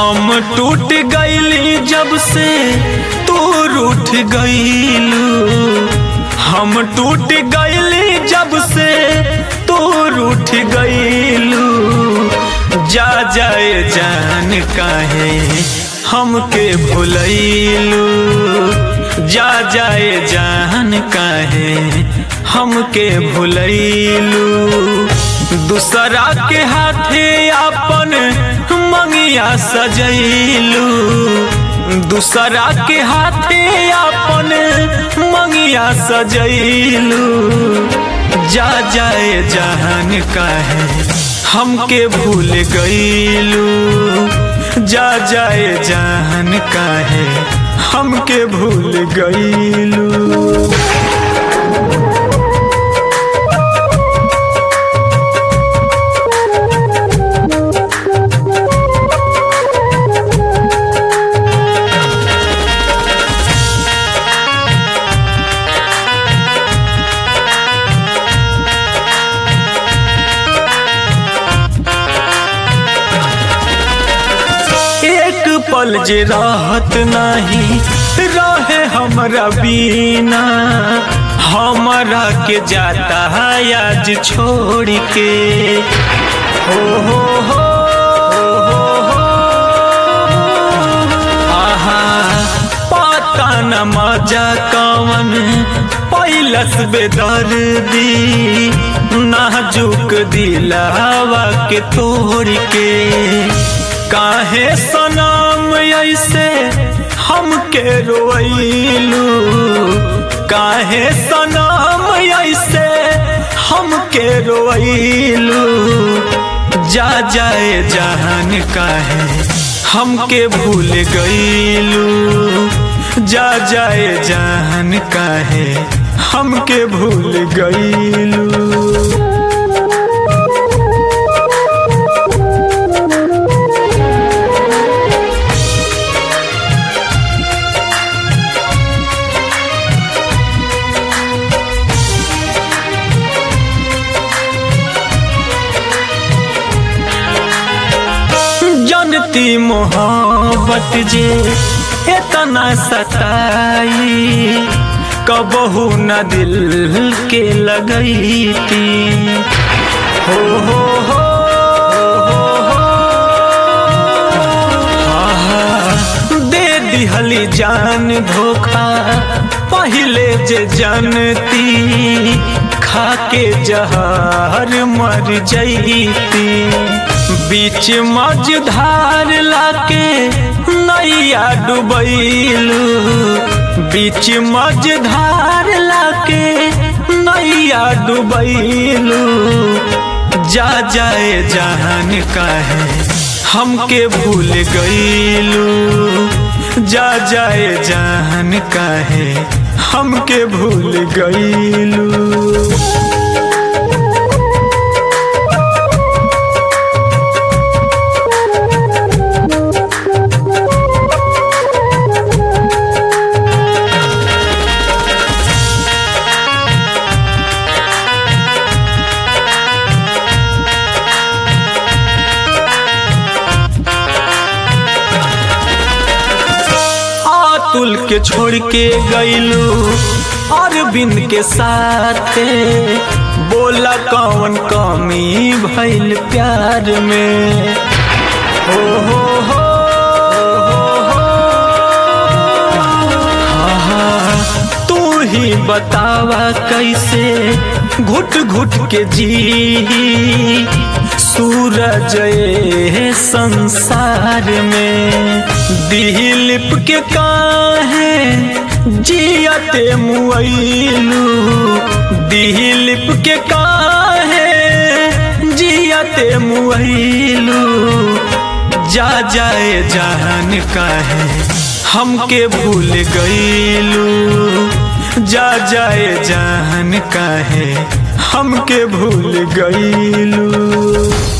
हम टूट गईली जब से तू रूठ गईलू। हम टूट गईली जब से तू रूठ गईलू। जा जाए जान काहे हमके भुलैलू। जा जाए जान काहे हमके भुलैलू। दूसरा के हाथे अपन मंगिया सजैलू। दूसरा के हाथे अपन मंगिया सजैलू। जा जाए जान काहे हमके भूल गईलू। जा जाए जान काहे हमके भूल गईलू। पल जे राहत नहीं रहे हमरा बीना। हमरा के जाता है आज छोड़ के। हो आहा पता न मजा कवन पैलस बेदर्दी। नाजुक दिलावा के तोड़ के। काहे सनम ऐसे हमके रोइलू। काहे सनम ऐसे हमके रोइलू। जा जाए जान काहे हमके भूल गईलू। जा जाए जान काहे हमके भूल गईलू। जानती मोहब्बत जे इतना सताई। कबहू न दिल के लगई थी। हो दे दिहली जान धोखा पहले जे जानती। खाके जहर मर जईती। बीच मझधार लाके नैया डुबैलू। बीच मझधार लाके नैया डुबैलू। जा जाए जान काहे हमके भूल गईलू। जा जाए जान काहे हमके भूल गईलू। तुल के छोड़ के गईलू अरविंद के साथे। बोला कौन कमी भइल प्यार में। हो तू ही बतावा कैसे घुट घुट के जी। सूरज संसार में दिलीप के काहे जियते मुइलू। दिलीप के काहे जियते मुइलू। जा जाए जान काहे हमके भूल गईलू। जा जाए जान काहे हमके भूल गईलू।